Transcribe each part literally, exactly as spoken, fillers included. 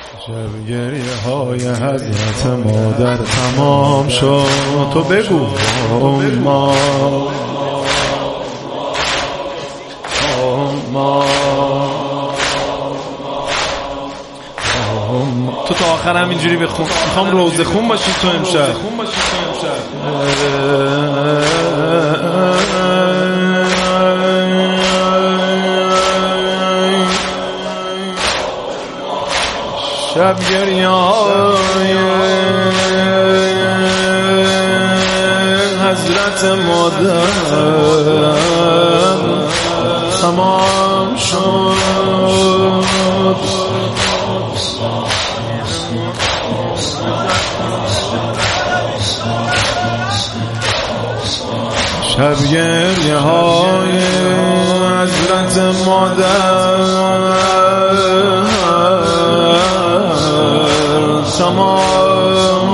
شب گریه های حضرت مادر تمام شد. تو بگو ما ما تو تا آخر هم اینجوری بخون. میخوام روزه خون باشی تو امشب. شب گریه های حضرت مادر تمام شد. شب گریه های حضرت مادر تمام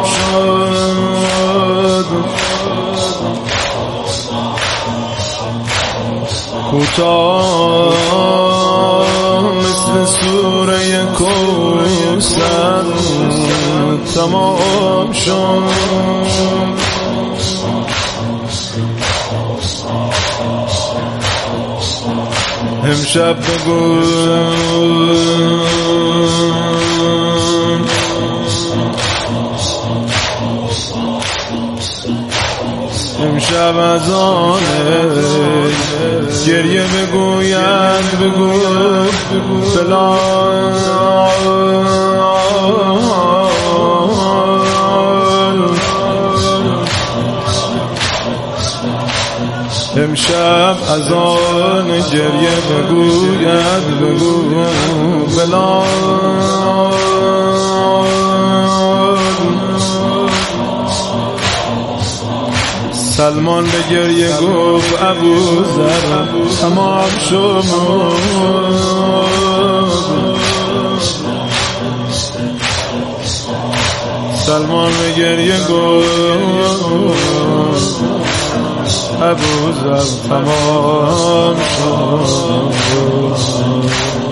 شد. کوتاه مثل سوره کوثر تمام شد. امشب بگو امشب از آنه گریه بگوید بگو بلال. امشب از آن گریه بگوید بگو بلال. سلمان به گریه گفت ابوذر تمام شد. سلمان به گریه گفت ابوذر تمام شد.